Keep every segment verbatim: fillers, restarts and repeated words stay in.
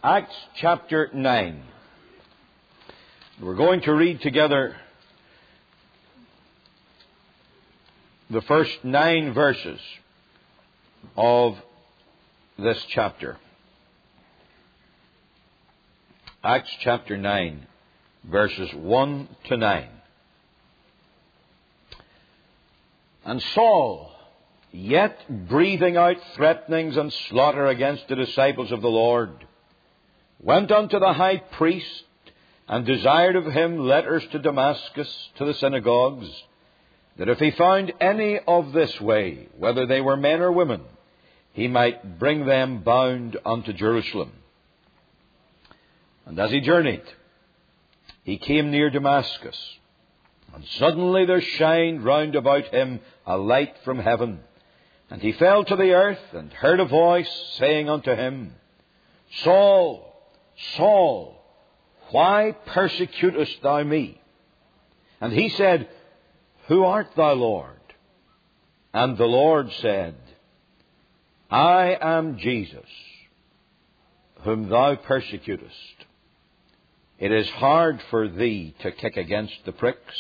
Acts chapter nine. We're going to read together the first nine verses of this chapter. Acts chapter nine, verses one to nine. And Saul, yet breathing out threatenings and slaughter against the disciples of the Lord, went unto the high priest, and desired of him letters to Damascus, to the synagogues, that if he found any of this way, whether they were men or women, he might bring them bound unto Jerusalem. And as he journeyed, he came near Damascus, and suddenly there shined round about him a light from heaven. And he fell to the earth, and heard a voice saying unto him, Saul, Saul, why persecutest thou me? And he said, Who art thou, Lord? And the Lord said, I am Jesus, whom thou persecutest. It is hard for thee to kick against the pricks.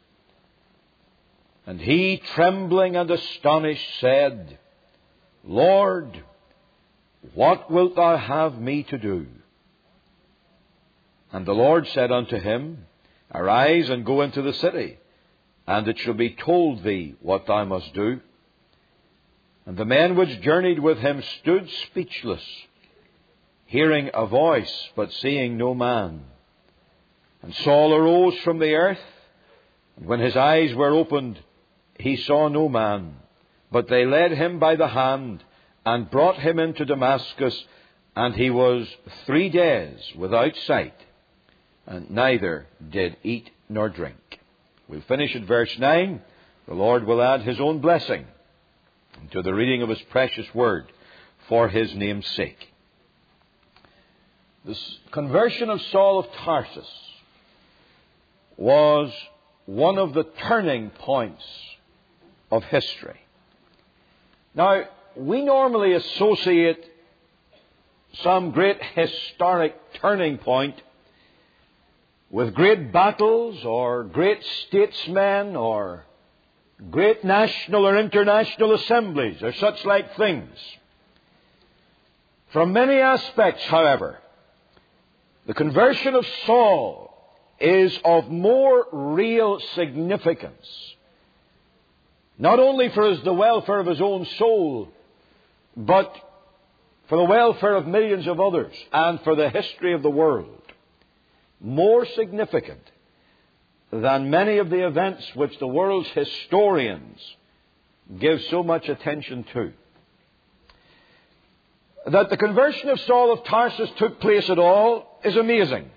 And he, trembling and astonished, said, Lord, what wilt thou have me to do? And the Lord said unto him, Arise and go into the city, and it shall be told thee what thou must do. And the men which journeyed with him stood speechless, hearing a voice, but seeing no man. And Saul arose from the earth, and when his eyes were opened, he saw no man. But they led him by the hand, and brought him into Damascus, and he was three days without sight, and neither did eat nor drink. We'll finish at verse nine. The Lord will add His own blessing to the reading of His precious word for His name's sake. The conversion of Saul of Tarsus was one of the turning points of history. Now, we normally associate some great historic turning point with great battles or great statesmen or great national or international assemblies or such like things. From many aspects, however, the conversion of Saul is of more real significance, not only for his, the welfare of his own soul, but for the welfare of millions of others and for the history of the world. More significant than many of the events which the world's historians give so much attention to. That the conversion of Saul of Tarsus took place at all is amazing.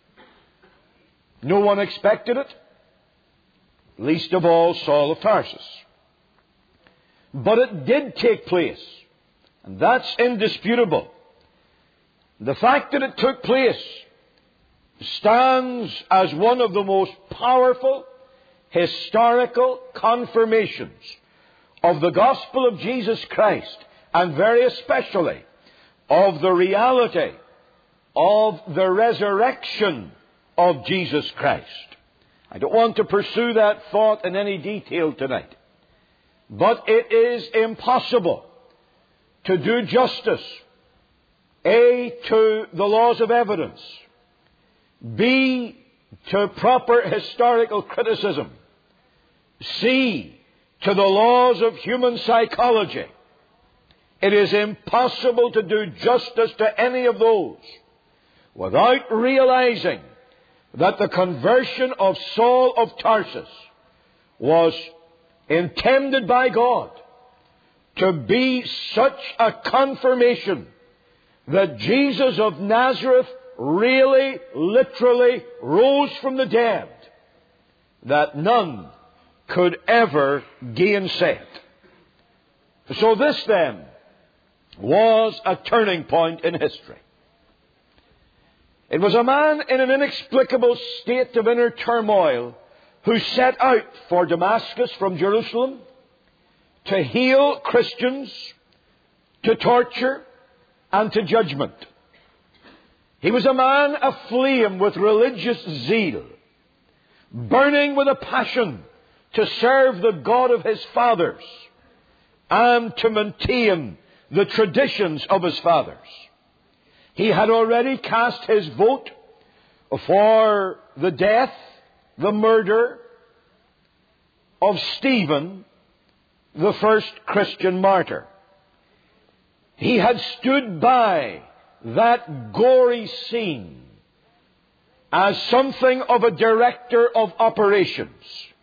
No one expected it, least of all Saul of Tarsus. But it did take place, and that's indisputable. The fact that it took place stands as one of the most powerful historical confirmations of the gospel of Jesus Christ, and very especially of the reality of the resurrection of Jesus Christ. I don't want to pursue that thought in any detail tonight, but it is impossible to do justice, A, to the laws of evidence, B, to proper historical criticism, C, to the laws of human psychology. It is impossible to do justice to any of those without realizing that the conversion of Saul of Tarsus was intended by God to be such a confirmation that Jesus of Nazareth really, literally rose from the dead, that none could ever gainsay it. So this then was a turning point in history. It was a man in an inexplicable state of inner turmoil who set out for Damascus from Jerusalem to heal Christians, to torture, and to judgment. He was a man aflame with religious zeal, burning with a passion to serve the God of his fathers and to maintain the traditions of his fathers. He had already cast his vote for the death, the murder of Stephen, the first Christian martyr. He had stood by that gory scene as something of a director of operations.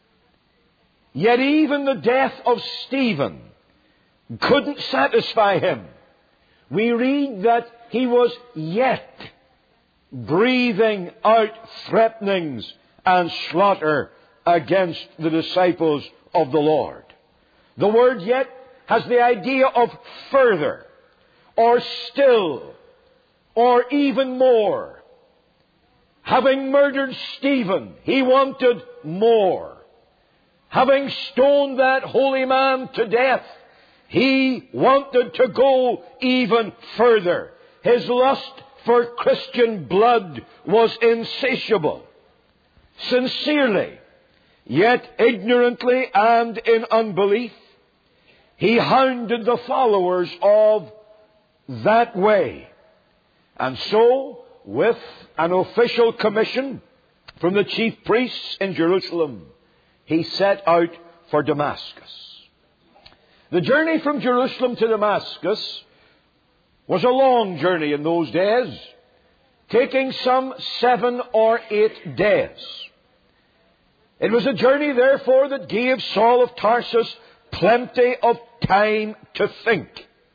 Yet even the death of Stephen couldn't satisfy him. We read that he was yet breathing out threatenings and slaughter against the disciples of the Lord. The word yet has the idea of further, or still, or even more. Having murdered Stephen, he wanted more. Having stoned that holy man to death, he wanted to go even further. His lust for Christian blood was insatiable. Sincerely, yet ignorantly and in unbelief, he hounded the followers of that way. And so, with an official commission from the chief priests in Jerusalem, he set out for Damascus. The journey from Jerusalem to Damascus was a long journey in those days, taking some seven or eight days. It was a journey, therefore, that gave Saul of Tarsus plenty of time to think.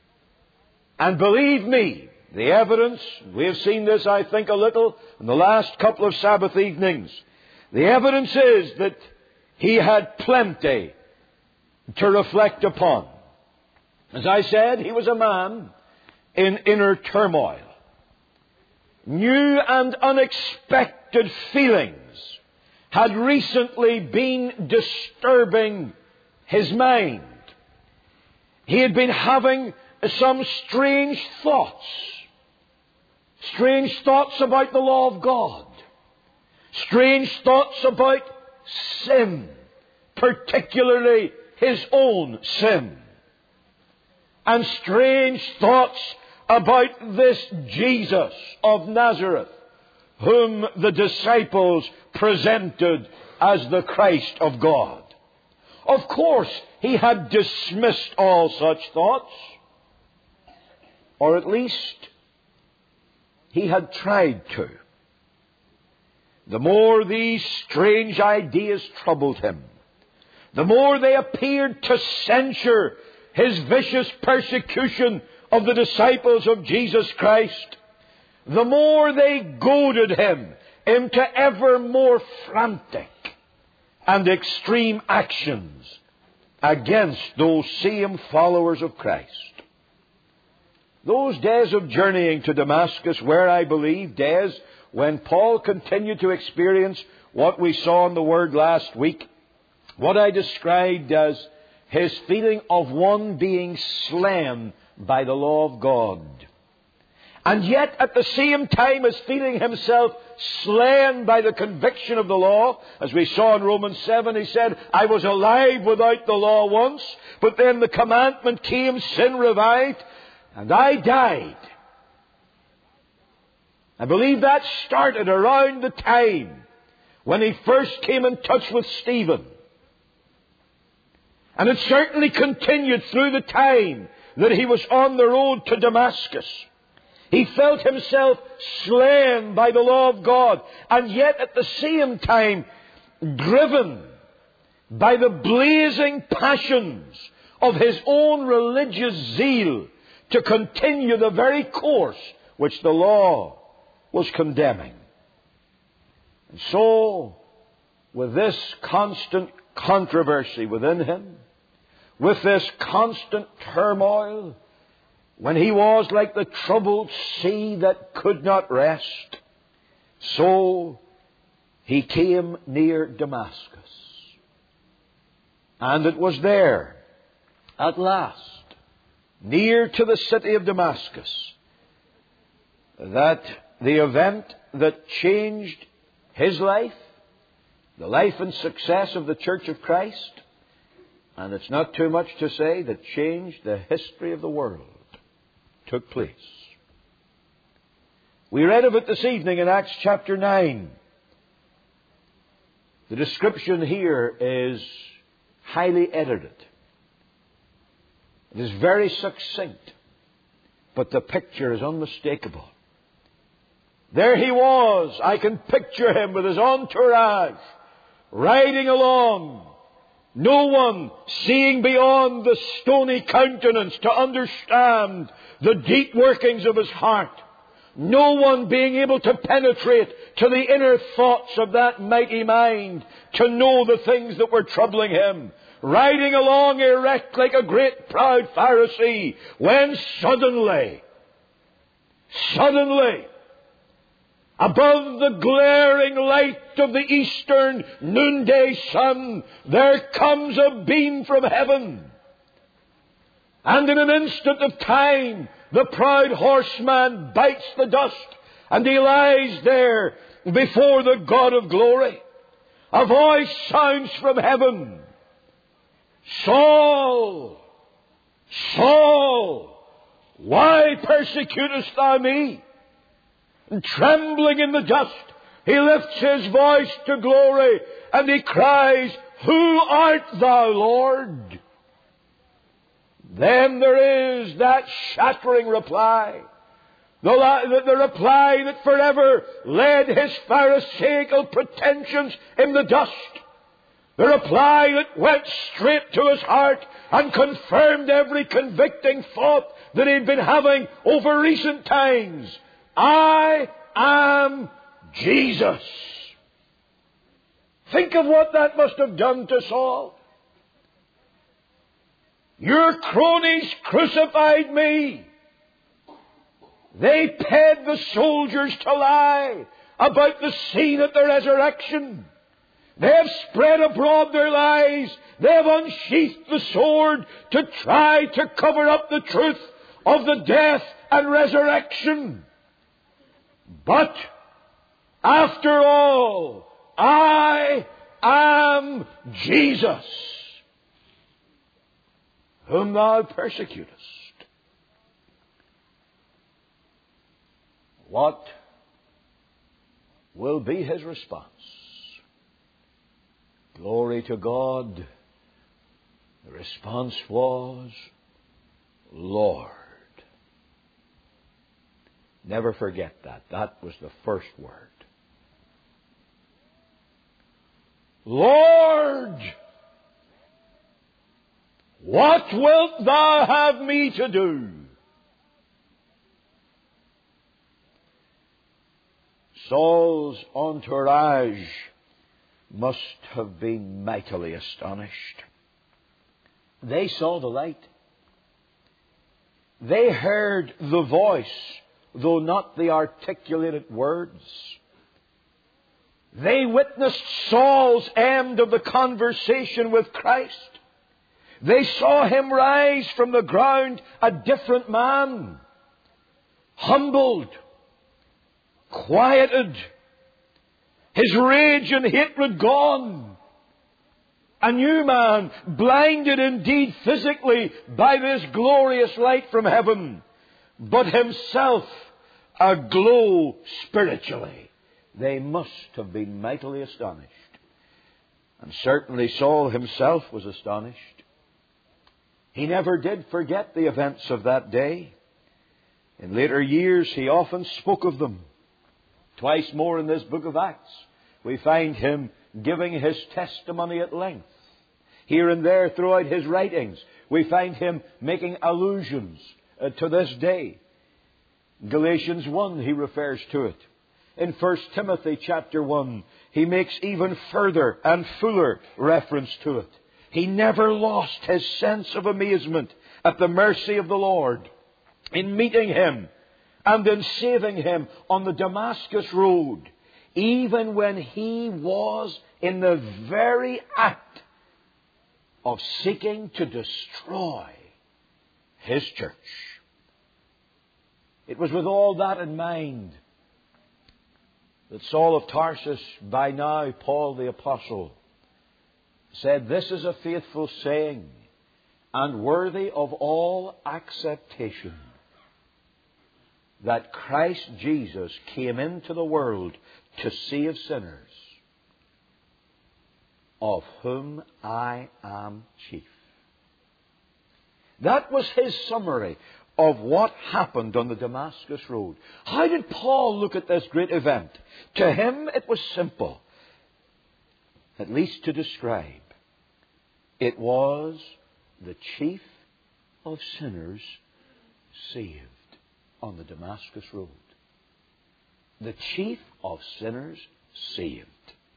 And believe me, the evidence, we have seen this, I think, a little in the last couple of Sabbath evenings. The evidence is that he had plenty to reflect upon. As I said, he was a man in inner turmoil. New and unexpected feelings had recently been disturbing his mind. He had been having some strange thoughts. Strange thoughts about the law of God. Strange thoughts about sin, particularly his own sin. And strange thoughts about this Jesus of Nazareth, whom the disciples presented as the Christ of God. Of course, he had dismissed all such thoughts, or at least he had tried to. The more these strange ideas troubled him, the more they appeared to censure his vicious persecution of the disciples of Jesus Christ, the more they goaded him into ever more frantic and extreme actions against those same followers of Christ. Those days of journeying to Damascus were, I believe, days when Paul continued to experience what we saw in the Word last week, what I described as his feeling of one being slain by the law of God. And yet, at the same time as feeling himself slain by the conviction of the law, as we saw in Romans seven, he said, I was alive without the law once, but then the commandment came, sin revived, and I died. I believe that started around the time when he first came in touch with Stephen. And it certainly continued through the time that he was on the road to Damascus. He felt himself slain by the law of God, and yet at the same time driven by the blazing passions of his own religious zeal to continue the very course which the law was condemning. And so, with this constant controversy within him, with this constant turmoil, when he was like the troubled sea that could not rest, so he came near Damascus. And it was there, at last, near to the city of Damascus, that the event that changed his life, the life and success of the Church of Christ, and it's not too much to say that changed the history of the world, took place. We read of it this evening in Acts chapter nine. The description here is highly edited. It is very succinct, but the picture is unmistakable. There he was. I can picture him with his entourage, riding along. No one seeing beyond the stony countenance to understand the deep workings of his heart. No one being able to penetrate to the inner thoughts of that mighty mind to know the things that were troubling him. Riding along erect like a great proud Pharisee, when suddenly, suddenly, above the glaring light of the eastern noonday sun, there comes a beam from heaven. And in an instant of time, the proud horseman bites the dust, and he lies there before the God of glory. A voice sounds from heaven. Saul, Saul, why persecutest thou me? And trembling in the dust, he lifts his voice to glory, and he cries, Who art thou, Lord? Then there is that shattering reply. The, the, the reply that forever led his pharisaical pretensions in the dust. The reply that went straight to his heart and confirmed every convicting thought that he'd been having over recent times. I am Jesus. Think of what that must have done to Saul. Your cronies crucified me. They paid the soldiers to lie about the scene at the resurrection. They have spread abroad their lies. They have unsheathed the sword to try to cover up the truth of the death and resurrection. But, after all, I am Jesus, whom thou persecutest. What will be his response? Glory to God. The response was, Lord. Never forget that. That was the first word. Lord, what wilt thou have me to do? Saul's entourage must have been mightily astonished. They saw the light. They heard the voice, though not the articulated words. They witnessed Saul's end of the conversation with Christ. They saw him rise from the ground a different man, humbled, quieted, his rage and hatred gone. A new man, blinded indeed physically by this glorious light from heaven, but himself aglow spiritually. They must have been mightily astonished. And certainly Saul himself was astonished. He never did forget the events of that day. In later years, he often spoke of them. Twice more in this book of Acts, we find him giving his testimony at length. Here and there throughout his writings, we find him making allusions uh, to this day. Galatians one, he refers to it. In First Timothy chapter one, he makes even further and fuller reference to it. He never lost his sense of amazement at the mercy of the Lord in meeting him and in saving him on the Damascus road, even when he was in the very act of seeking to destroy his church. It was with all that in mind that Saul of Tarsus, by now Paul the Apostle, said, "This is a faithful saying and worthy of all acceptation, that Christ Jesus came into the world to save sinners, of whom I am chief." That was his summary of what happened on the Damascus Road. How did Paul look at this great event? To him it was simple, at least to describe. It was the chief of sinners saved on the Damascus Road. The chief of sinners saved.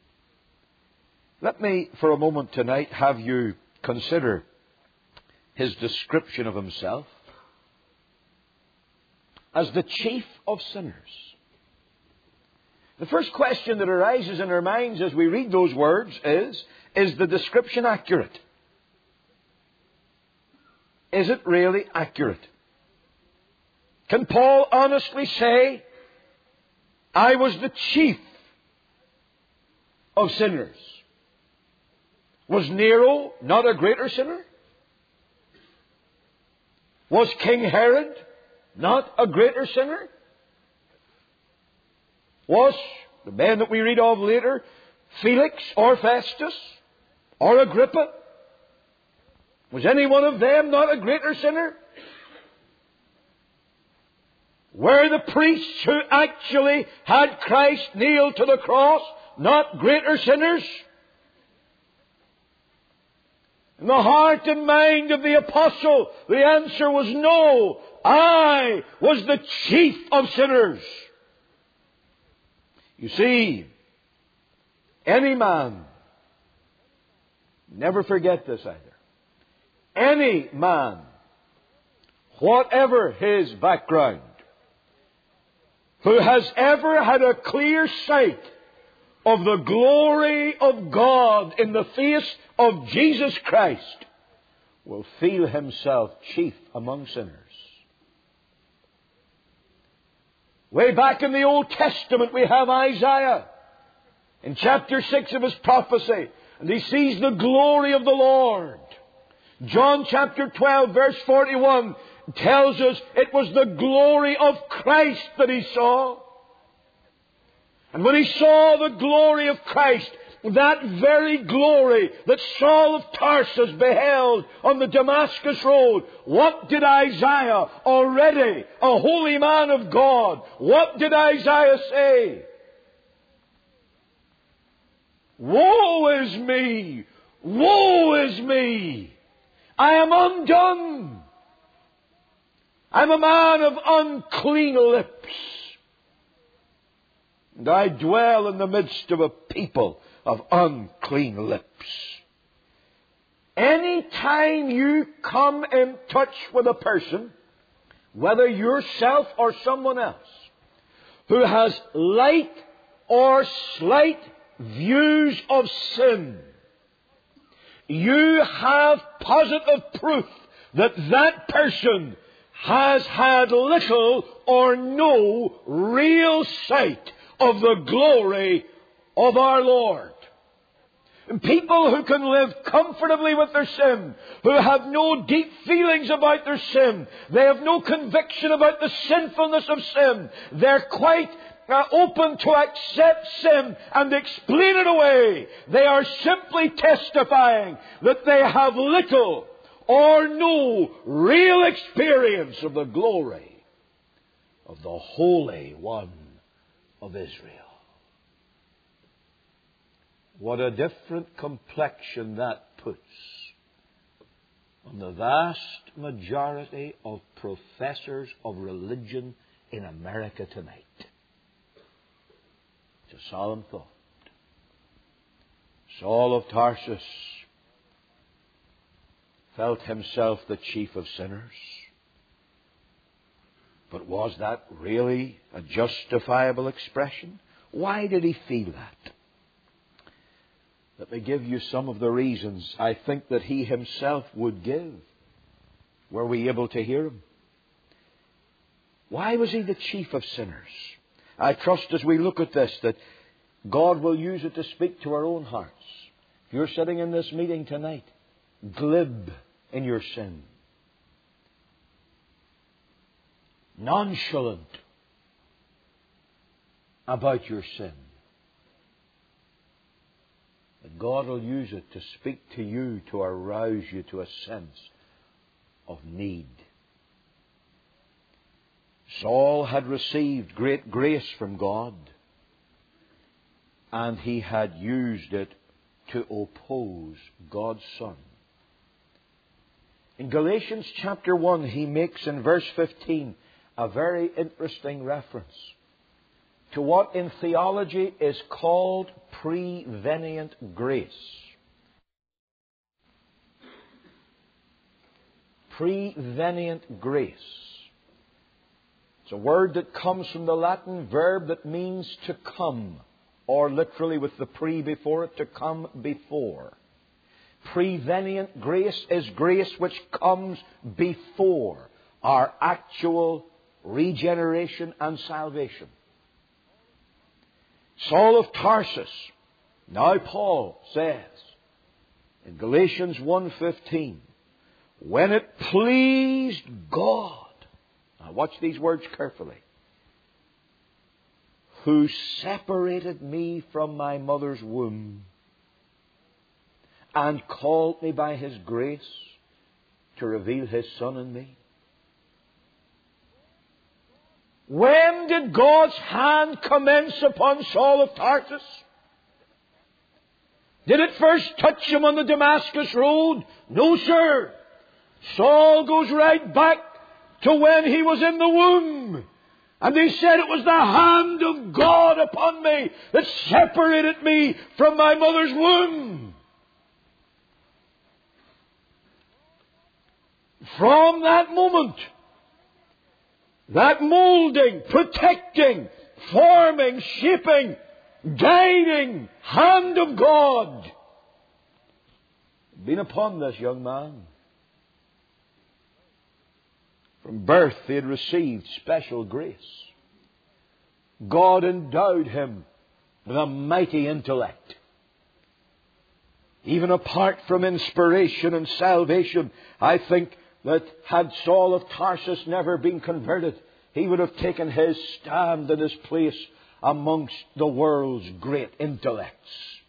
Let me, for a moment tonight, have you consider his description of himself as the chief of sinners. The first question that arises in our minds as we read those words is, is the description accurate? Is it really accurate? Can Paul honestly say, "I was the chief of sinners"? Was Nero not a greater sinner? Was King Herod not a greater sinner? Was the man that we read of later, Felix or Festus or Agrippa, was any one of them not a greater sinner? Were the priests who actually had Christ nailed to the cross not greater sinners? In the heart and mind of the apostle, the answer was no. I was the chief of sinners. You see, any man, never forget this either, any man, whatever his background, who has ever had a clear sight of the glory of God in the face of Jesus Christ, will feel himself chief among sinners. Way back in the Old Testament we have Isaiah in chapter six of his prophecy, and he sees the glory of the Lord. John chapter twelve verse forty-one tells us it was the glory of Christ that he saw. And when he saw the glory of Christ, that very glory that Saul of Tarsus beheld on the Damascus Road, what did Isaiah, already a holy man of God, what did Isaiah say? Woe is me! Woe is me! I am undone! I'm a man of unclean lips. And I dwell in the midst of a people of unclean lips. Any time you come in touch with a person, whether yourself or someone else, who has light or slight views of sin, you have positive proof that that person has had little or no real sight of the glory of our Lord. And people who can live comfortably with their sin, who have no deep feelings about their sin, they have no conviction about the sinfulness of sin, they're quite uh, open to accept sin and explain it away. They are simply testifying that they have little or no real experience of the glory of the Holy One of Israel. What a different complexion that puts on the vast majority of professors of religion in America tonight. It's a solemn thought. Saul of Tarsus felt himself the chief of sinners. But was that really a justifiable expression? Why did he feel that? Let me give you some of the reasons I think that he himself would give. Were we able to hear him? Why was he the chief of sinners? I trust as we look at this that God will use it to speak to our own hearts. If you're sitting in this meeting tonight, glib in your sin, nonchalant about your sin, that God will use it to speak to you, to arouse you to a sense of need. Saul had received great grace from God, and he had used it to oppose God's Son. In Galatians chapter one, he makes in verse fifteen a very interesting reference to what in theology is called prevenient grace. Prevenient grace. It's a word that comes from the Latin verb that means to come, or literally with the pre before it, to come before. Prevenient grace is grace which comes before our actual regeneration and salvation. Saul of Tarsus, now Paul says in Galatians one fifteen, when it pleased God, now watch these words carefully, who separated me from my mother's womb and called me by His grace to reveal His Son in me. When did God's hand commence upon Saul of Tarsus? Did it first touch him on the Damascus road? No, sir. Saul goes right back to when he was in the womb. And they said it was the hand of God upon me that separated me from my mother's womb. From that moment, that molding, protecting, forming, shaping, guiding hand of God had been upon this young man. From birth he had received special grace. God endowed him with a mighty intellect. Even apart from inspiration and salvation, I think that had Saul of Tarsus never been converted, he would have taken his stand and his place amongst the world's great intellects.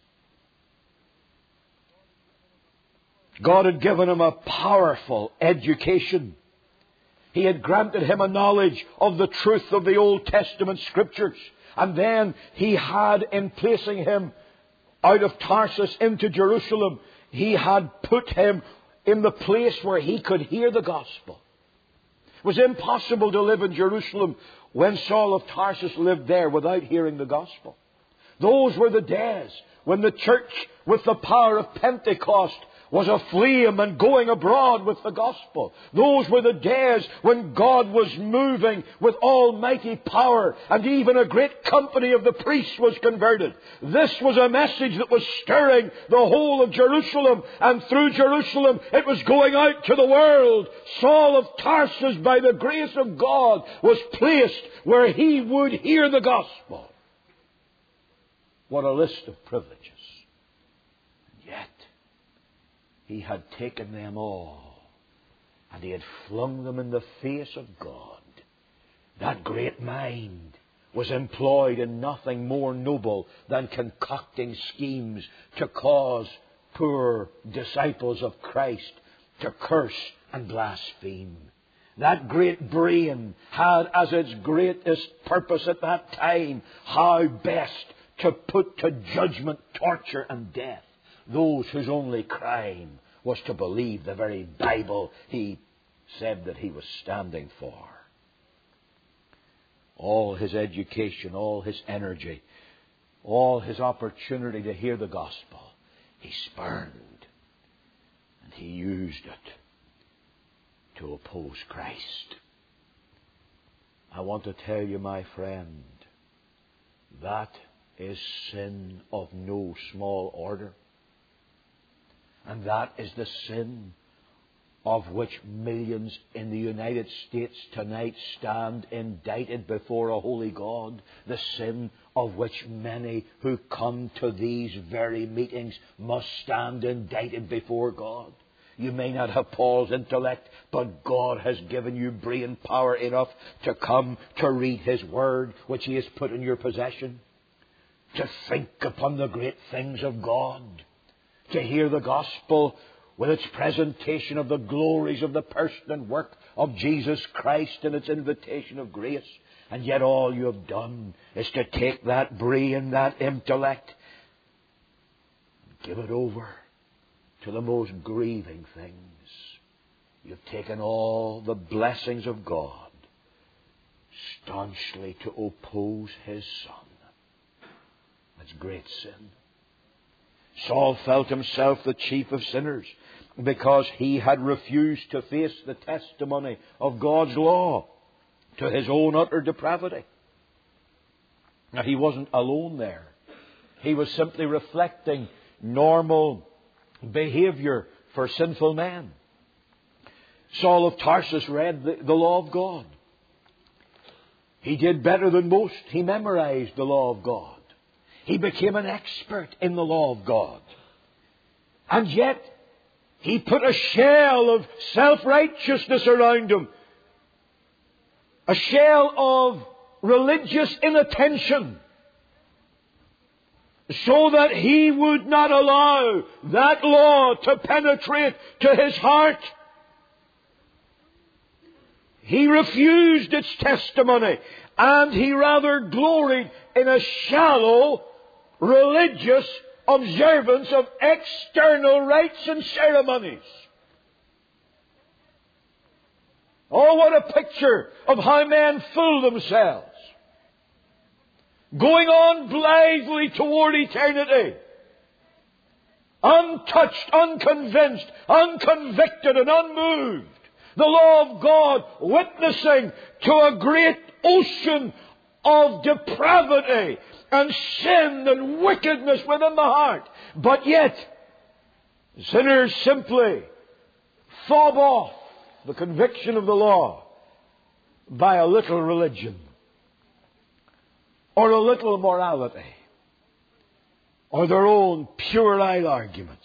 God had given him a powerful education. He had granted him a knowledge of the truth of the Old Testament Scriptures. And then he had, in placing him out of Tarsus into Jerusalem, he had put him in the place where he could hear the gospel. It was impossible to live in Jerusalem when Saul of Tarsus lived there without hearing the gospel. Those were the days when the church, with the power of Pentecost, was aflame and going abroad with the gospel. Those were the days when God was moving with almighty power, and even a great company of the priests was converted. This was a message that was stirring the whole of Jerusalem, and through Jerusalem it was going out to the world. Saul of Tarsus, by the grace of God, was placed where he would hear the gospel. What a list of privileges. Yet he had taken them all, and he had flung them in the face of God. That great mind was employed in nothing more noble than concocting schemes to cause poor disciples of Christ to curse and blaspheme. That great brain had as its greatest purpose at that time how best to put to judgment, torture and death those whose only crime was to believe the very Bible he said that he was standing for. All his education, all his energy, all his opportunity to hear the gospel, he spurned, and he used it to oppose Christ. I want to tell you, my friend, that is sin of no small order. And that is the sin of which millions in the United States tonight stand indicted before a holy God, the sin of which many who come to these very meetings must stand indicted before God. You may not have Paul's intellect, but God has given you brain power enough to come to read His Word, which He has put in your possession, to think upon the great things of God, to hear the gospel with its presentation of the glories of the person and work of Jesus Christ and its invitation of grace. And yet all you have done is to take that brain, that intellect, and give it over to the most grieving things. You've taken all the blessings of God staunchly to oppose His Son. That's great sin. Saul felt himself the chief of sinners because he had refused to face the testimony of God's law to his own utter depravity. Now, he wasn't alone there. He was simply reflecting normal behavior for sinful men. Saul of Tarsus read the, the law of God. He did better than most. He memorized the law of God. He became an expert in the law of God. And yet, he put a shell of self-righteousness around him. A shell of religious inattention. So that he would not allow that law to penetrate to his heart. He refused its testimony. And he rather gloried in a shallow religious observance of external rites and ceremonies. Oh, what a picture of how men fool themselves. Going on blithely toward eternity. Untouched, unconvinced, unconvicted and unmoved. The law of God witnessing to a great ocean of depravity and sin and wickedness within the heart. But yet, sinners simply fob off the conviction of the law by a little religion or a little morality or their own puerile arguments.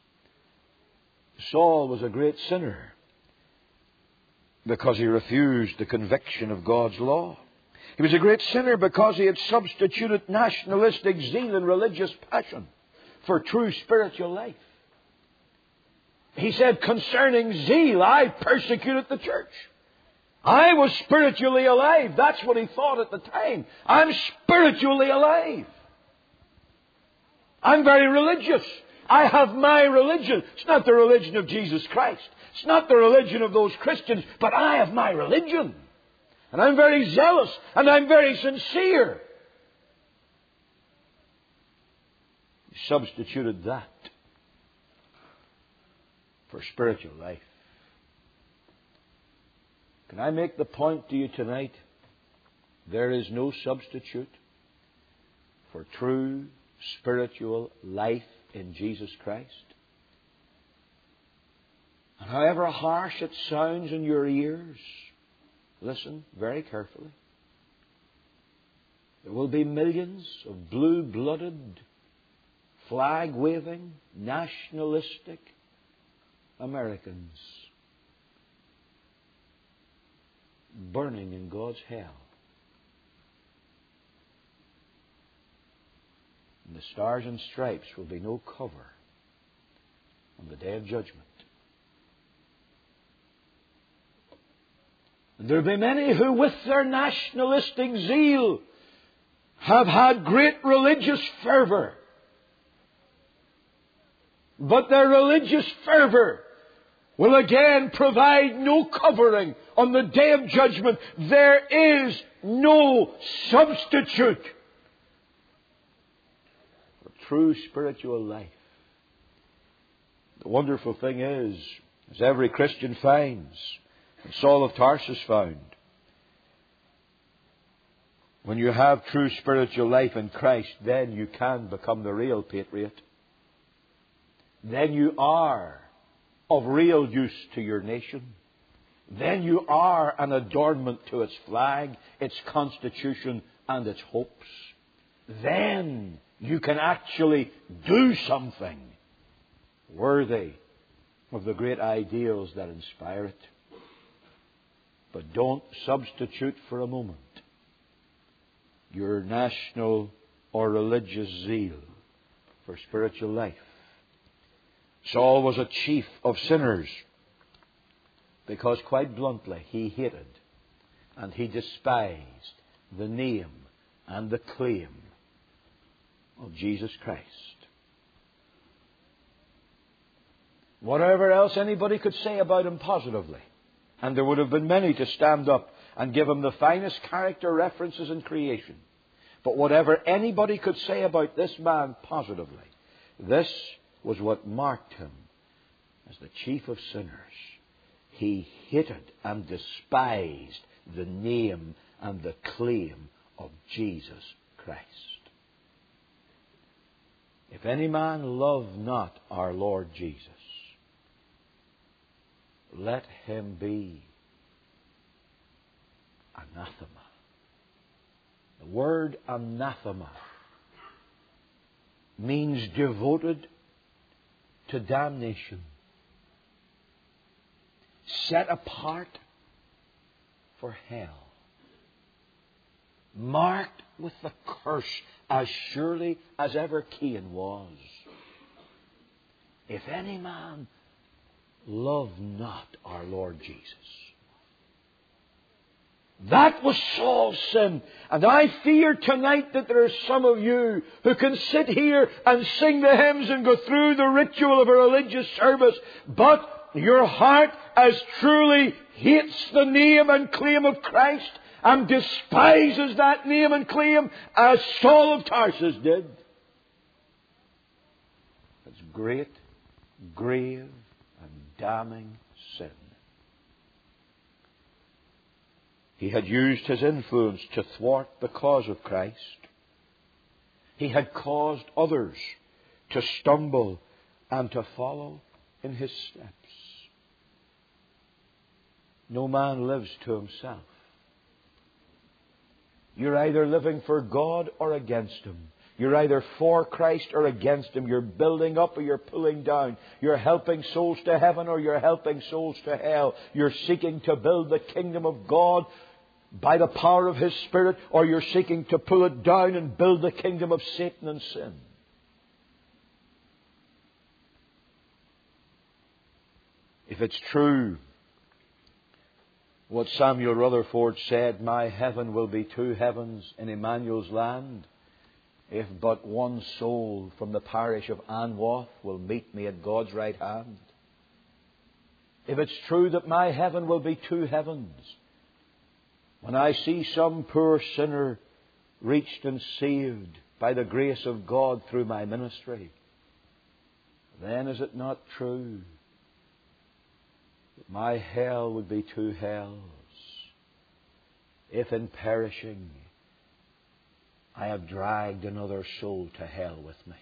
Saul was a great sinner because he refused the conviction of God's law. He was a great sinner because he had substituted nationalistic zeal and religious passion for true spiritual life. He said, concerning zeal, I persecuted the church. I was spiritually alive. That's what he thought at the time. I'm spiritually alive. I'm very religious. I have my religion. It's not the religion of Jesus Christ. It's not the religion of those Christians, but I have my religion. And I'm very zealous, and I'm very sincere. He substituted that for spiritual life. Can I make the point to you tonight? There is no substitute for true spiritual life in Jesus Christ. And however harsh it sounds in your ears, listen very carefully. There will be millions of blue-blooded, flag-waving, nationalistic Americans burning in God's hell. And the stars and stripes will be no cover on the day of judgment. And there will be many who, with their nationalistic zeal, have had great religious fervour. But their religious fervour will again provide no covering on the day of judgment. There is no substitute for true spiritual life. The wonderful thing is, as every Christian finds, and Saul of Tarsus found, when you have true spiritual life in Christ, then you can become the real patriot. Then you are of real use to your nation, then you are an adornment to its flag, its constitution, and its hopes. Then you can actually do something worthy of the great ideals that inspire it. But don't substitute for a moment your national or religious zeal for spiritual life. Saul was a chief of sinners because, quite bluntly, he hated and he despised the name and the claim of Jesus Christ. Whatever else anybody could say about him positively, and there would have been many to stand up and give him the finest character references in creation, but whatever anybody could say about this man positively, this was what marked him as the chief of sinners. He hated and despised the name and the claim of Jesus Christ. If any man love not our Lord Jesus, let him be anathema. The word anathema means devoted to damnation, set apart for hell, marked with the curse as surely as ever Cain was. If any man love not our Lord Jesus. That was Saul's sin. And I fear tonight that there are some of you who can sit here and sing the hymns and go through the ritual of a religious service, but your heart as truly hates the name and claim of Christ and despises that name and claim as Saul of Tarsus did. That's great, grave, and damning sin. He had used his influence to thwart the cause of Christ. He had caused others to stumble and to follow in his steps. No man lives to himself. You're either living for God or against Him. You're either for Christ or against Him. You're building up or you're pulling down. You're helping souls to heaven or you're helping souls to hell. You're seeking to build the kingdom of God by the power of His Spirit, or you're seeking to pull it down and build the kingdom of Satan and sin. If it's true what Samuel Rutherford said, my heaven will be two heavens in Emmanuel's land, if but one soul from the parish of Anwath will meet me at God's right hand. If it's true that my heaven will be two heavens, when I see some poor sinner reached and saved by the grace of God through my ministry, then is it not true that my hell would be two hells if in perishing I have dragged another soul to hell with me?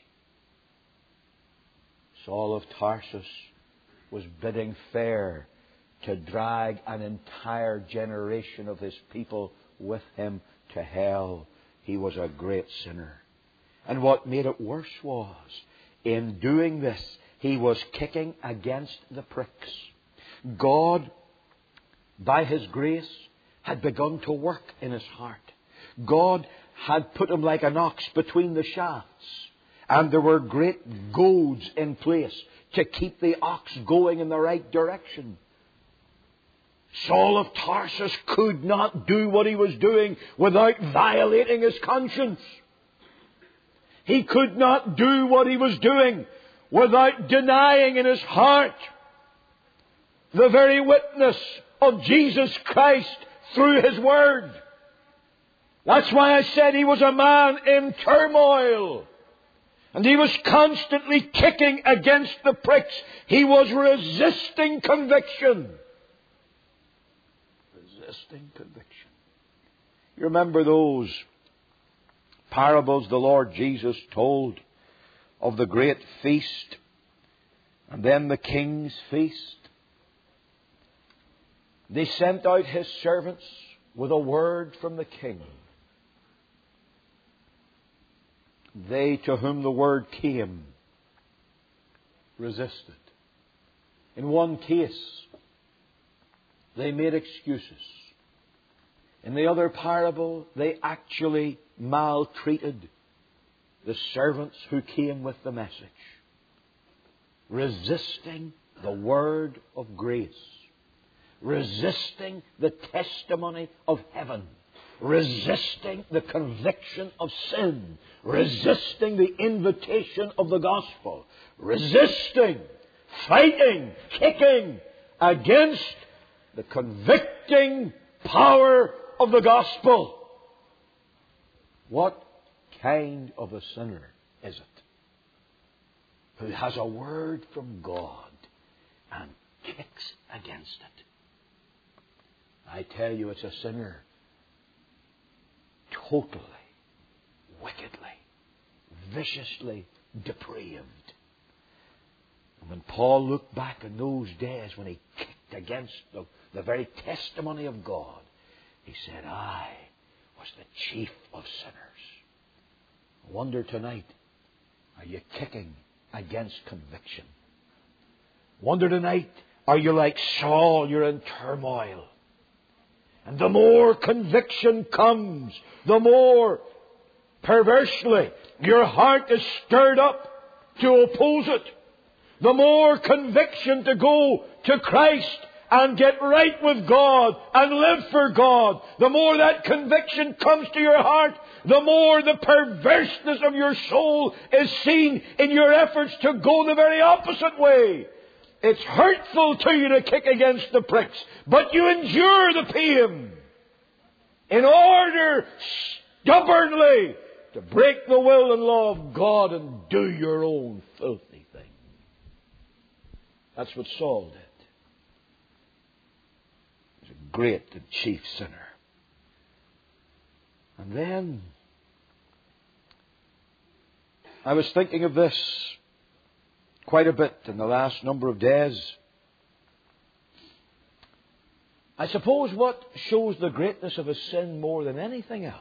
Saul of Tarsus was bidding fair to drag an entire generation of his people with him to hell. He was a great sinner. And what made it worse was, in doing this, he was kicking against the pricks. God, by His grace, had begun to work in his heart. God had put him like an ox between the shafts, and there were great goads in place to keep the ox going in the right direction. Saul of Tarsus could not do what he was doing without violating his conscience. He could not do what he was doing without denying in his heart the very witness of Jesus Christ through His Word. That's why I said he was a man in turmoil. And he was constantly kicking against the pricks. He was resisting conviction. Resisting conviction. You remember those parables the Lord Jesus told of the great feast And then the king's feast. They sent out his servants with a word from the king. They to whom the word came resisted. In one case, they made excuses. In the other parable, they actually maltreated the servants who came with the message, resisting the word of grace, resisting the testimony of heaven, resisting the conviction of sin, resisting the invitation of the gospel, resisting, fighting, kicking against the convicting power of the gospel. What kind of a sinner is it who has a word from God and kicks against it? I tell you, it's a sinner totally, wickedly, viciously depraved. And when Paul looked back in those days when he kicked against the, the very testimony of God, he said, I was the chief of sinners. I wonder tonight, are you kicking against conviction? Wonder tonight, are you like Saul, you're in turmoil? And the more conviction comes, the more perversely your heart is stirred up to oppose it. The more conviction to go to Christ and get right with God and live for God. The more that conviction comes to your heart, the more the perverseness of your soul is seen in your efforts to go the very opposite way. It's hurtful to you to kick against the pricks, but you endure the pain in order stubbornly to break the will and law of God and do your own filthy thing. That's what Saul did. He was a great and chief sinner. And then I was thinking of this quite a bit in the last number of days. I suppose what shows the greatness of his sin more than anything else,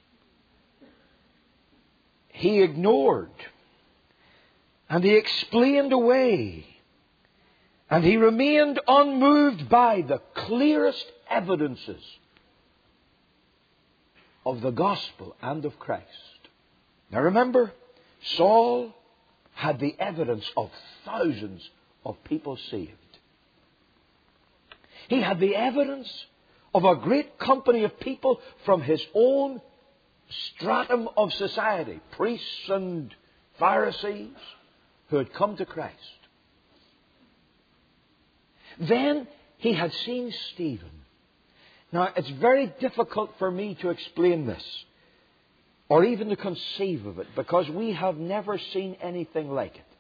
he ignored and he explained away and he remained unmoved by the clearest evidences of the gospel and of Christ. Now remember, Saul had the evidence of thousands of people saved. He had the evidence of a great company of people from his own stratum of society, priests and Pharisees, who had come to Christ. Then he had seen Stephen. Now, it's very difficult for me to explain this, or even to conceive of it, because we have never seen anything like it.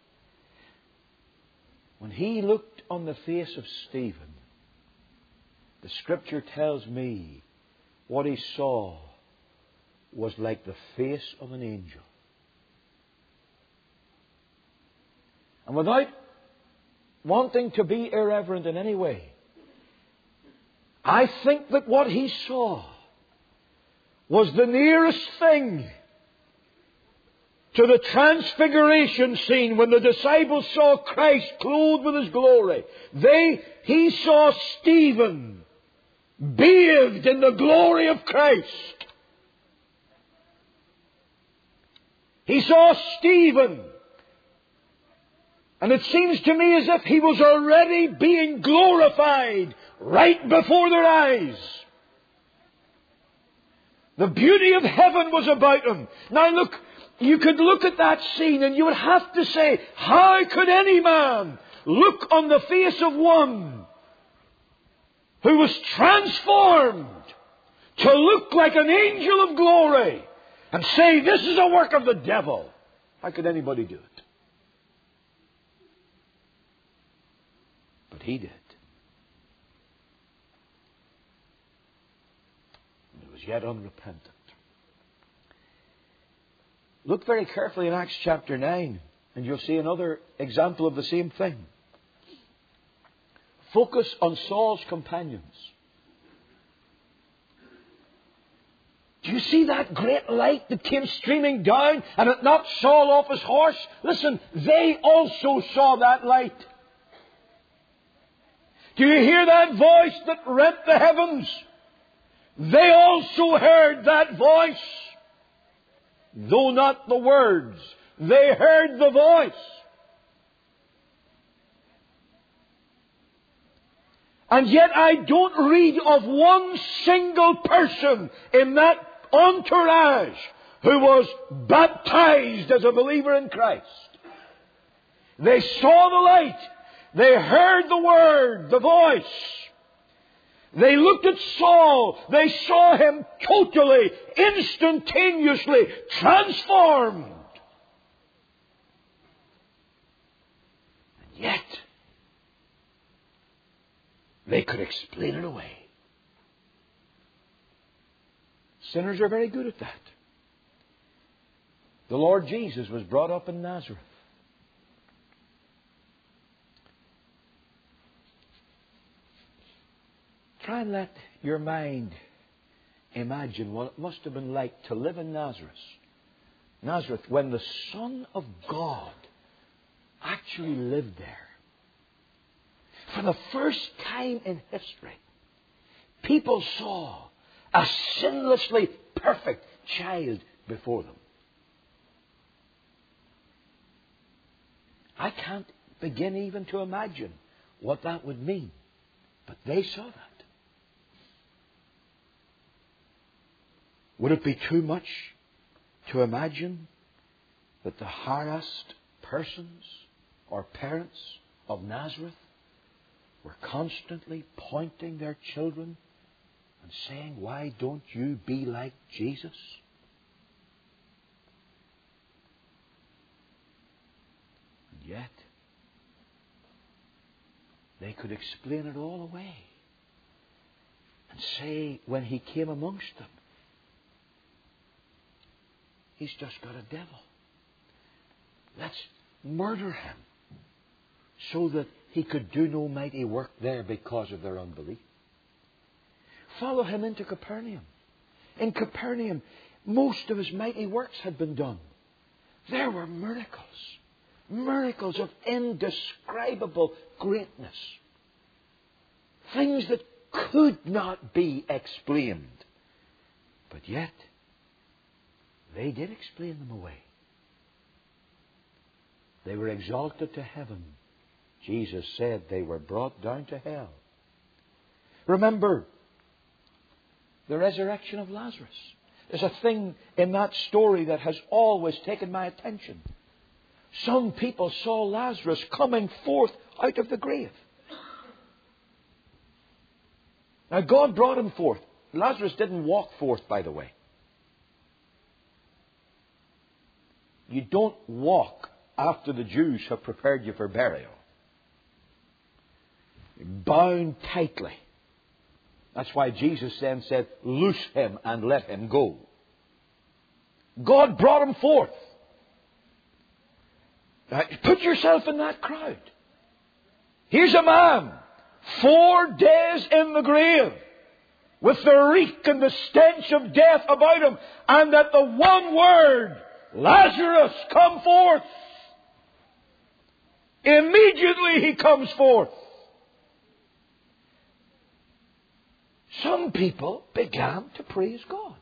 When he looked on the face of Stephen, the Scripture tells me what he saw was like the face of an angel. And without wanting to be irreverent in any way, I think that what he saw was the nearest thing to the transfiguration scene when the disciples saw Christ clothed with His glory. They, he saw Stephen bathed in the glory of Christ. He saw Stephen, and it seems to me as if he was already being glorified right before their eyes. The beauty of heaven was about him. Now look, you could look at that scene and you would have to say, how could any man look on the face of one who was transformed to look like an angel of glory and say, this is a work of the devil? How could anybody do it? But he did. And he was yet unrepentant. Look very carefully in Acts chapter nine, and you'll see another example of the same thing. Focus on Saul's companions. Do you see that great light that came streaming down and it knocked Saul off his horse? Listen, they also saw that light. Do you hear that voice that rent the heavens? They also heard that voice. Though not the words, they heard the voice. And yet I don't read of one single person in that entourage who was baptized as a believer in Christ. They saw the light. They heard the word, the voice. They looked at Saul. They saw him totally, instantaneously transformed. And yet, they could explain it away. Sinners are very good at that. The Lord Jesus was brought up in Nazareth. Try and let your mind imagine what it must have been like to live in Nazareth. Nazareth, when the Son of God actually lived there. For the first time in history, people saw a sinlessly perfect child before them. I can't begin even to imagine what that would mean, but they saw that. Would it be too much to imagine that the harassed persons or parents of Nazareth were constantly pointing their children and saying, "Why don't you be like Jesus?" And yet, they could explain it all away and say, when he came amongst them, he's just got a devil. Let's murder him so that he could do no mighty work there because of their unbelief. Follow him into Capernaum. In Capernaum, most of his mighty works had been done. There were miracles. Miracles of indescribable greatness. Things that could not be explained. But yet, they did explain them away. They were exalted to heaven. Jesus said they were brought down to hell. Remember the resurrection of Lazarus. There's a thing in that story that has always taken my attention. Some people saw Lazarus coming forth out of the grave. Now God brought him forth. Lazarus didn't walk forth, by the way. You don't walk after the Jews have prepared you for burial. You're bound tightly. That's why Jesus then said, "Loose him and let him go." God brought him forth. Now, put yourself in that crowd. Here's a man, four days in the grave, with the reek and the stench of death about him, and at the one word, "Lazarus, come forth." Immediately he comes forth. Some people began to praise God.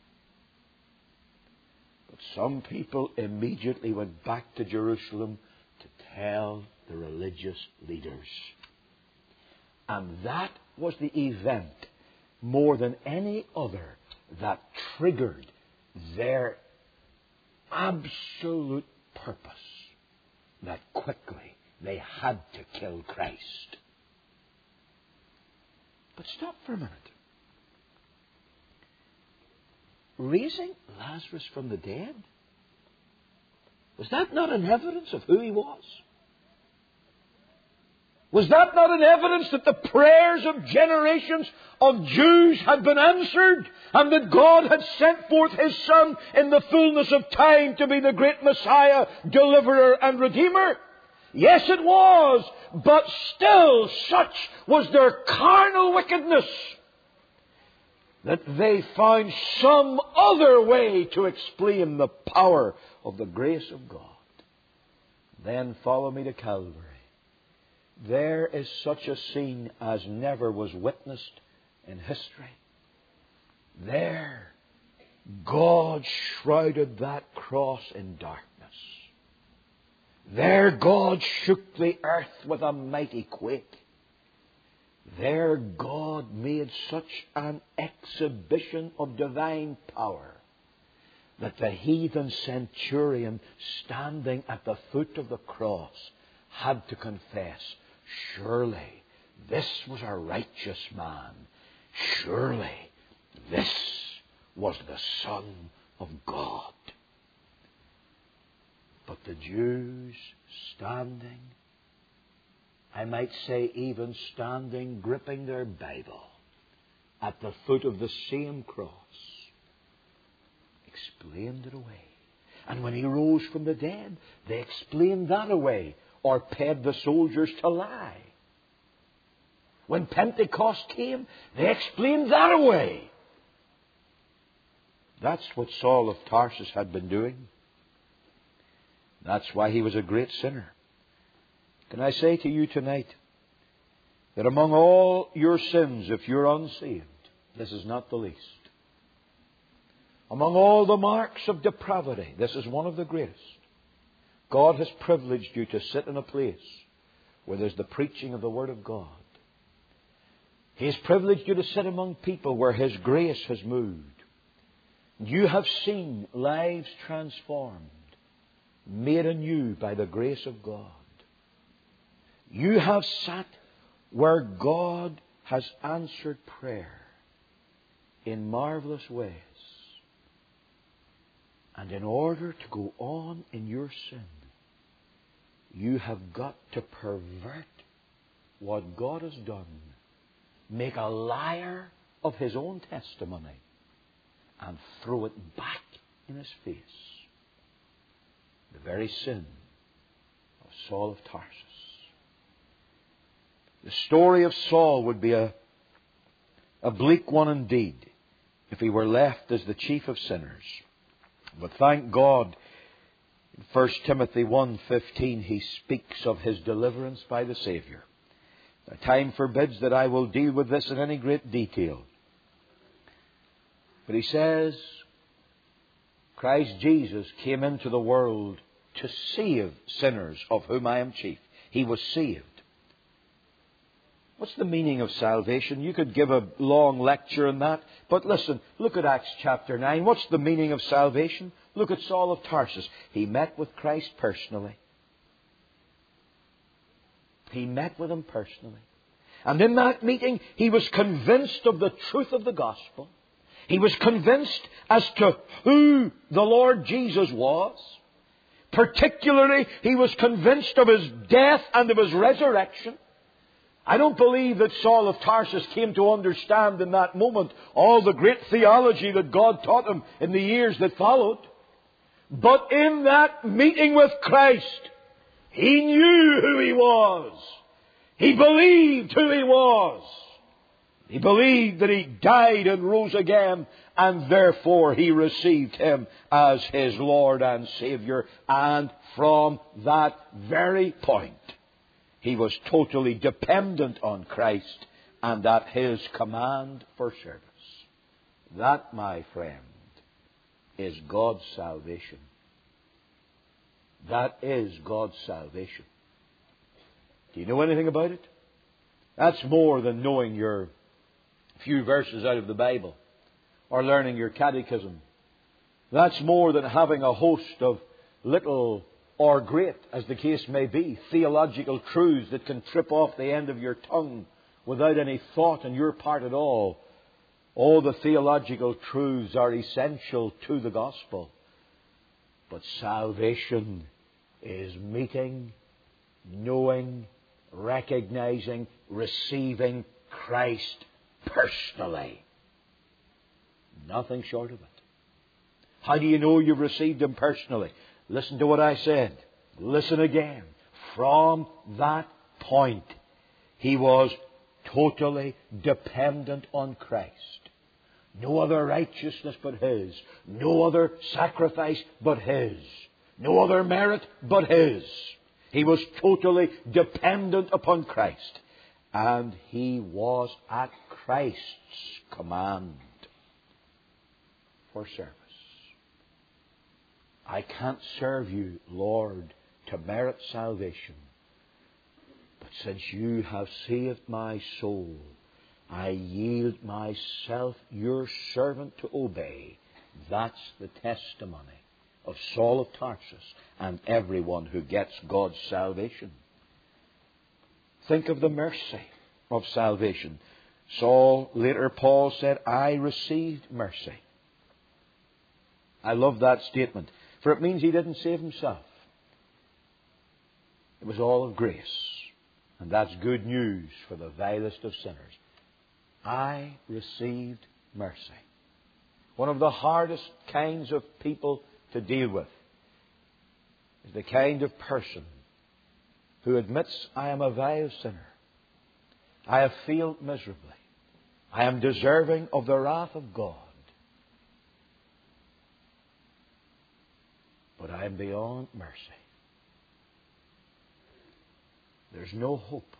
But some people immediately went back to Jerusalem to tell the religious leaders. And that was the event, more than any other, that triggered their absolute purpose that quickly they had to kill Christ. But stop for a minute. Raising Lazarus from the dead? Was that not an evidence of who he was? Was that not an evidence that the prayers of generations of Jews had been answered, and that God had sent forth His Son in the fullness of time to be the great Messiah, deliverer and Redeemer? Yes, it was. but still such was their carnal wickedness that they found some other way to explain the power of the grace of God. Then follow me to Calvary. There is such a scene as never was witnessed in history. There, God shrouded that cross in darkness. There, God shook the earth with a mighty quake. There, God made such an exhibition of divine power that the heathen centurion standing at the foot of the cross had to confess, surely this was a righteous man. Surely this was the Son of God. But the Jews standing, I might say even standing, gripping their Bible at the foot of the same cross, explained it away. And when He rose from the dead, they explained that away, or paid the soldiers to lie. When Pentecost came, they explained that away. That's what Saul of Tarsus had been doing. That's why he was a great sinner. Can I say to you tonight that among all your sins, if you're unsaved, this is not the least. Among all the marks of depravity, this is one of the greatest. God has privileged you to sit in a place where there's the preaching of the Word of God. He has privileged you to sit among people where His grace has moved. You have seen lives transformed, made anew by the grace of God. You have sat where God has answered prayer in marvelous ways. And in order to go on in your sin, you have got to pervert what God has done, make a liar of His own testimony, and throw it back in His face. The very sin of Saul of Tarsus. The story of Saul would be a, a bleak one indeed if he were left as the chief of sinners. But thank God, in First Timothy one fifteen, he speaks of his deliverance by the Saviour. The time forbids that I will deal with this in any great detail. But he says, Christ Jesus came into the world to save sinners, of whom I am chief. He was saved. What's the meaning of salvation? You could give a long lecture on that. But listen, look at Acts chapter nine. What's the meaning of salvation? Look at Saul of Tarsus. He met with Christ personally. He met with Him personally. And in that meeting, he was convinced of the truth of the gospel. He was convinced as to who the Lord Jesus was. Particularly, he was convinced of His death and of His resurrection. I don't believe that Saul of Tarsus came to understand in that moment all the great theology that God taught him in the years that followed. But in that meeting with Christ, he knew who He was. He believed who He was. He believed that He died and rose again, and therefore he received Him as his Lord and Saviour. And from that very point, he was totally dependent on Christ and at His command for service. That, my friend, is God's salvation. That is God's salvation. Do you know anything about it? That's more than knowing your few verses out of the Bible or learning your catechism. That's more than having a host of little or great, as the case may be, theological truths that can trip off the end of your tongue without any thought on your part at all. All the theological truths are essential to the gospel. But salvation is meeting, knowing, recognizing, receiving Christ personally. Nothing short of it. How do you know you've received Him personally? Listen to what I said. Listen again. From that point. He was totally dependent on Christ. No other righteousness but His. No other sacrifice but His. No other merit but His. He was totally dependent upon Christ. And He was at Christ's command for service. I can't serve you, Lord, to merit salvation. But since you have saved my soul, I yield myself your servant to obey. That's the testimony of Saul of Tarsus and everyone who gets God's salvation. Think of the mercy of salvation. Saul, later Paul said, I received mercy. I love that statement, for it means he didn't save himself. It was all of grace. And that's good news for the vilest of sinners. I received mercy. One of the hardest kinds of people to deal with is the kind of person who admits, I am a vile sinner. I have failed miserably. I am deserving of the wrath of God. But I am beyond mercy. There's no hope.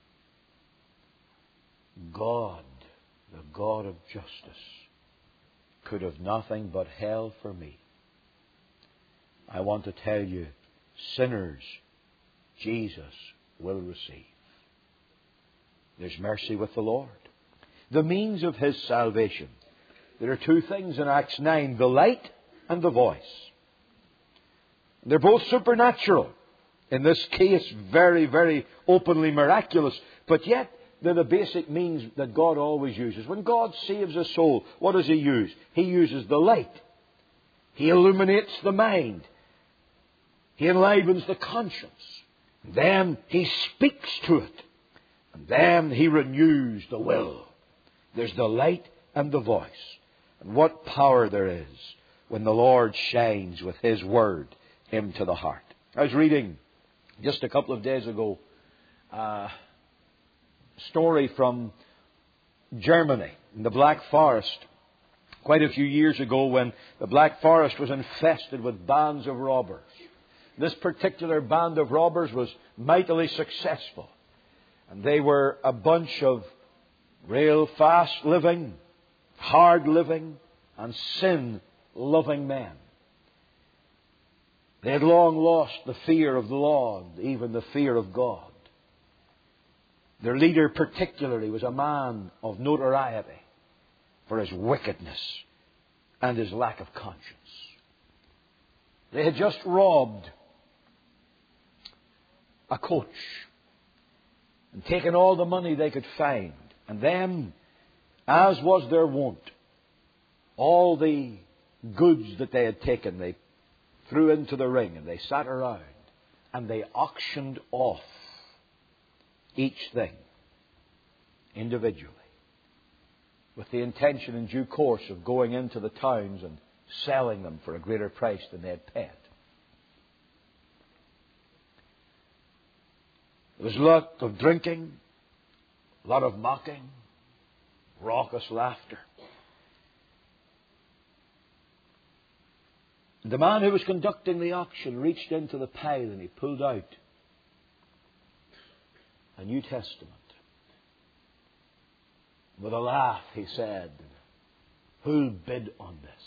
God, the God of justice, could have nothing but hell for me. I want to tell you, sinners, Jesus will receive. There's mercy with the Lord. The means of His salvation. There are two things in Acts nine, the light and the voice. They're both supernatural. In this case, very, very openly miraculous. But yet, they're the basic means that God always uses. When God saves a soul, what does He use? He uses the light. He illuminates the mind. He enlivens the conscience. Then He speaks to it. And then He renews the will. There's the light and the voice. And what power there is when the Lord shines with His Word into the heart. I was reading just a couple of days ago a story from Germany, in the Black Forest. Quite a few years ago, when the Black Forest was infested with bands of robbers. This particular band of robbers was mightily successful. And they were a bunch of real fast-living, hard-living, and sin-loving men. They had long lost the fear of the law, and even the fear of God. Their leader particularly was a man of notoriety for his wickedness and his lack of conscience. They had just robbed a coach and taken all the money they could find. And then, as was their wont, all the goods that they had taken, they threw into the ring, and they sat around and they auctioned off each thing individually, with the intention in due course of going into the towns and selling them for a greater price than they had paid. There was a lot of drinking, a lot of mocking, raucous laughter. The man who was conducting the auction reached into the pile and he pulled out a New Testament. With a laugh, he said, "Who'll bid on this?"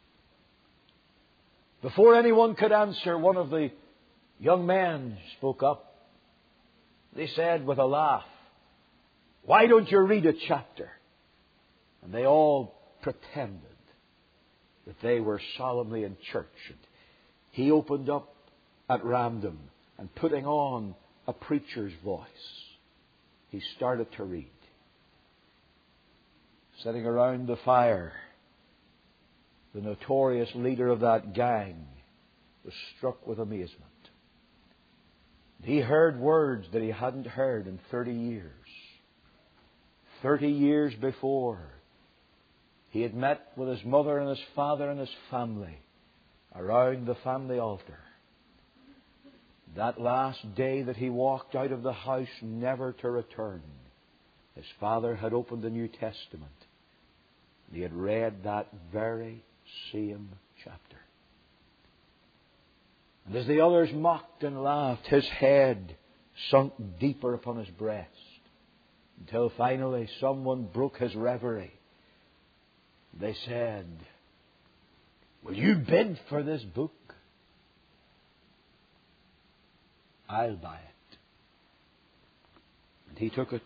Before anyone could answer, one of the young men spoke up. They said with a laugh, "Why don't you read a chapter?" And they all pretended that they were solemnly in church. And he opened up at random, and putting on a preacher's voice, he started to read. Sitting around the fire, the notorious leader of that gang was struck with amazement. He heard words that he hadn't heard in thirty years. Thirty years before, he had met with his mother and his father and his family around the family altar. That last day that he walked out of the house never to return, his father had opened the New Testament. He had read that very same chapter. And as the others mocked and laughed, his head sunk deeper upon his breast, until finally someone broke his reverie. They said, "Will you bid for this book? I'll buy it." And he took it.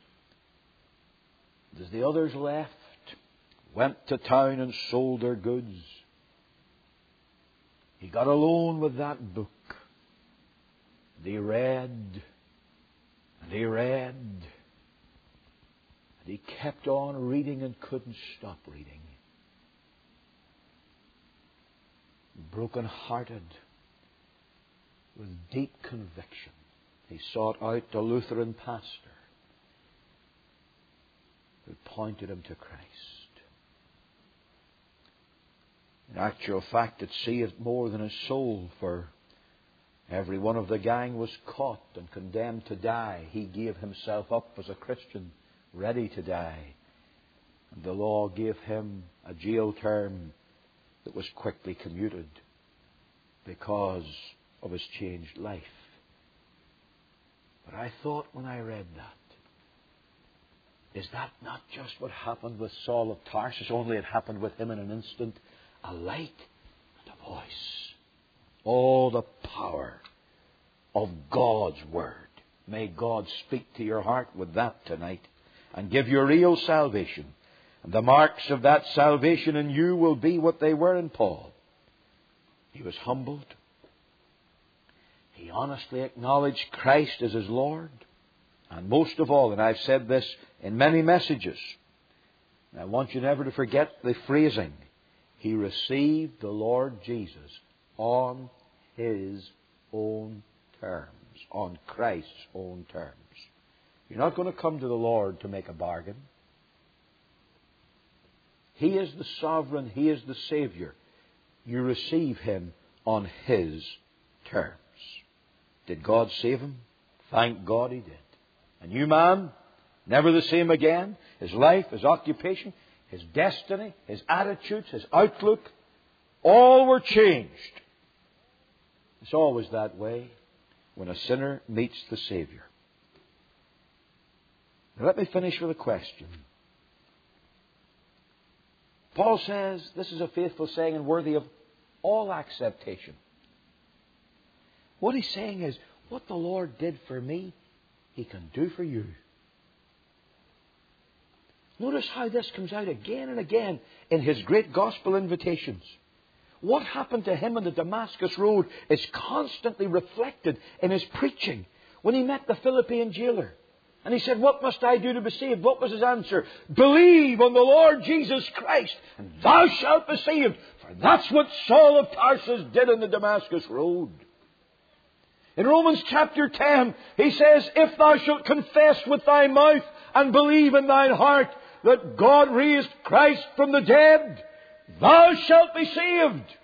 And as the others left, went to town and sold their goods, he got alone with that book. And he read, and he read, and he kept on reading and couldn't stop reading. Broken-hearted, with deep conviction, he sought out the Lutheran pastor who pointed him to Christ. In actual fact, it saved more than his soul, for every one of the gang was caught and condemned to die. He gave himself up as a Christian, ready to die. And the law gave him a jail term that was quickly commuted because of his changed life. But I thought when I read that, is that not just what happened with Saul of Tarsus, only it happened with him in an instant? A light and a voice. Oh, the power of God's Word. May God speak to your heart with that tonight and give you real salvation. And the marks of that salvation in you will be what they were in Paul. He was humbled. He honestly acknowledged Christ as his Lord. And most of all, and I've said this in many messages, and I want you never to forget the phrasing, he received the Lord Jesus on his own terms, on Christ's own terms. You're not going to come to the Lord to make a bargain. He is the sovereign. He is the Savior. You receive him on his terms. Did God save him? Thank God he did. A new man, never the same again. His life, his occupation, his destiny, his attitudes, his outlook, all were changed. It's always that way when a sinner meets the Savior. Now let me finish with a question. Paul says this is a faithful saying and worthy of all acceptation. What he's saying is, what the Lord did for me, he can do for you. Notice how this comes out again and again in his great gospel invitations. What happened to him on the Damascus Road is constantly reflected in his preaching. When he met the Philippian jailer, and he said, "What must I do to be saved?" What was his answer? "Believe on the Lord Jesus Christ, and thou shalt be saved." For that's what Saul of Tarsus did on the Damascus Road. In Romans chapter ten, he says, "If thou shalt confess with thy mouth and believe in thine heart that God raised Christ from the dead, thou shalt be saved."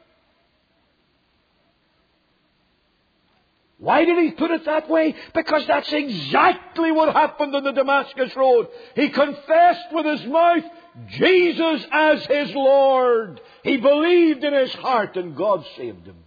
Why did he put it that way? Because that's exactly what happened on the Damascus Road. He confessed with his mouth Jesus as his Lord. He believed in his heart and God saved him.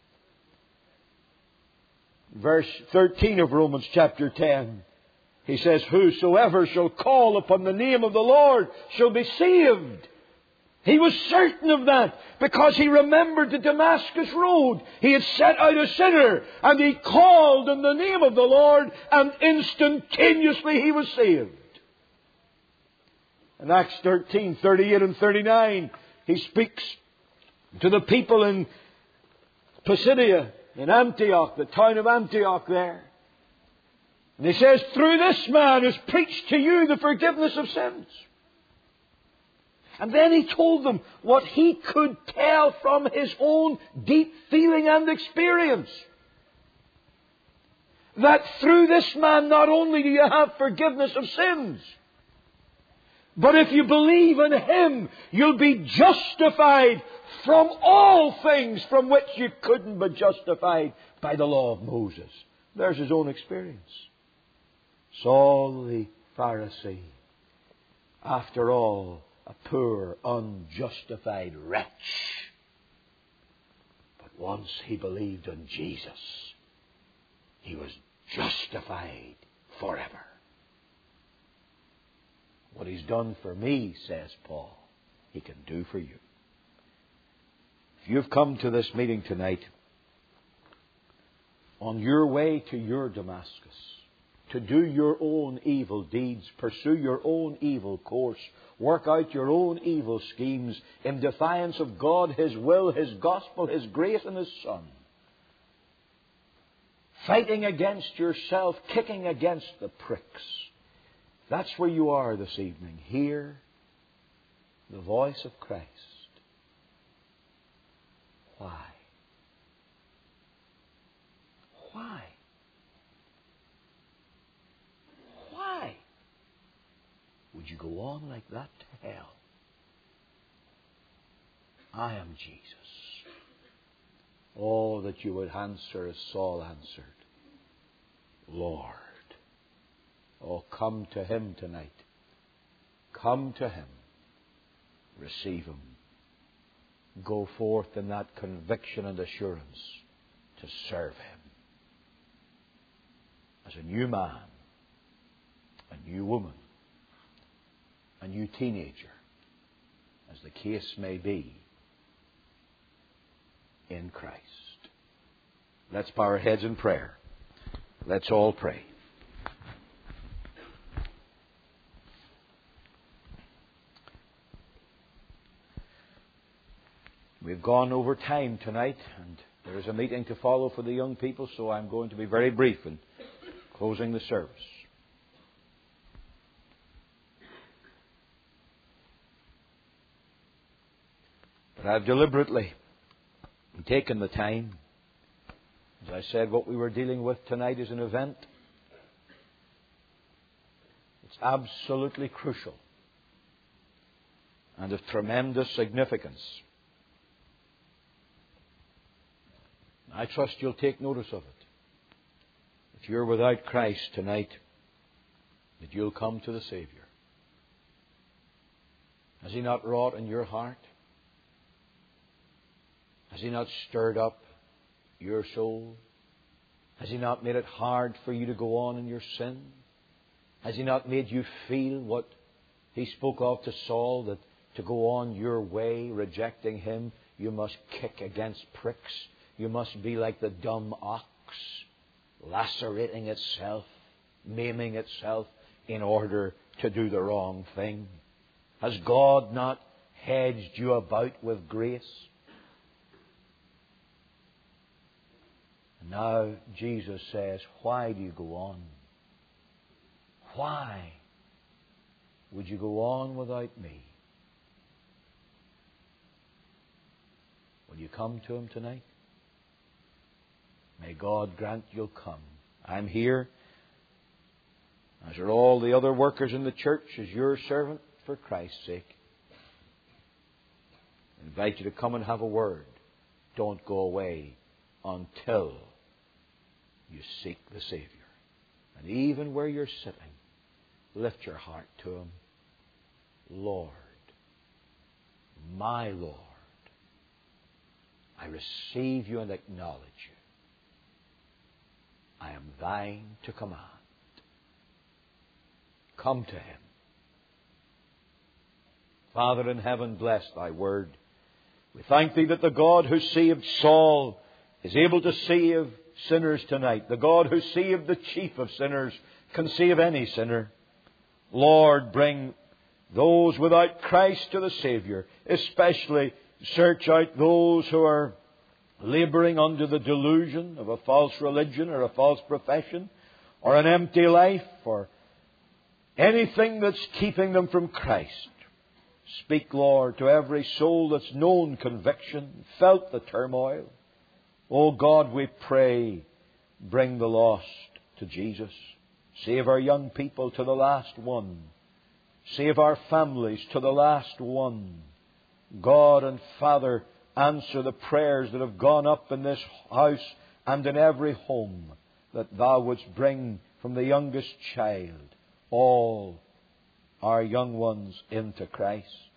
Verse thirteen of Romans chapter ten. He says, "Whosoever shall call upon the name of the Lord shall be saved." He was certain of that because he remembered the Damascus Road. He had set out a sinner and he called in the name of the Lord and instantaneously he was saved. In Acts thirteen, thirty-eight and thirty-nine, he speaks to the people in Pisidia, in Antioch, the town of Antioch there. And he says, "Through this man is preached to you the forgiveness of sins." And then he told them what he could tell from his own deep feeling and experience. That through this man not only do you have forgiveness of sins, but if you believe in him, you'll be justified from all things from which you couldn't be justified by the law of Moses. There's his own experience. Saul the Pharisee, after all, a poor, unjustified wretch. But once he believed in Jesus, he was justified forever. What he's done for me, says Paul, he can do for you. If you've come to this meeting tonight on your way to your Damascus, to do your own evil deeds, pursue your own evil course, work out your own evil schemes in defiance of God, His will, His gospel, His grace and His Son, fighting against yourself, kicking against the pricks, that's where you are this evening. Hear the voice of Christ. Why? Why? Why would you go on like that to hell? I am Jesus. Oh, that you would answer as Saul answered, Lord. Oh, come to Him tonight. Come to Him. Receive Him. Go forth in that conviction and assurance to serve Him. As a new man, a new woman, a new teenager, as the case may be, in Christ. Let's bow our heads in prayer. Let's all pray. We've gone over time tonight, and there is a meeting to follow for the young people, so I'm going to be very brief in closing the service. But I've deliberately taken the time. As I said, what we were dealing with tonight is an event. It's absolutely crucial and of tremendous significance. I trust you'll take notice of it. If you're without Christ tonight, that you'll come to the Savior. Has He not wrought in your heart? Has He not stirred up your soul? Has He not made it hard for you to go on in your sin? Has He not made you feel what He spoke of to Saul, that to go on your way, rejecting Him, you must kick against pricks? You must be like the dumb ox, lacerating itself, maiming itself in order to do the wrong thing. Has God not hedged you about with grace? And now Jesus says, why do you go on? Why would you go on without me? Will you come to Him tonight? May God grant you'll come. I'm here, as are all the other workers in the church, as your servant for Christ's sake. I invite you to come and have a word. Don't go away until you seek the Savior. And even where you're sitting, lift your heart to Him. Lord, my Lord, I receive you and acknowledge you. I am thine to command. Come to Him. Father in heaven, bless Thy word. We thank Thee that the God who saved Saul is able to save sinners tonight. The God who saved the chief of sinners can save any sinner. Lord, bring those without Christ to the Savior. Especially search out those who are laboring under the delusion of a false religion or a false profession or an empty life or anything that's keeping them from Christ. Speak, Lord, to every soul that's known conviction, felt the turmoil. Oh God, we pray, bring the lost to Jesus. Save our young people to the last one. Save our families to the last one. God and Father, answer the prayers that have gone up in this house and in every home, that Thou wouldst bring from the youngest child all our young ones into Christ.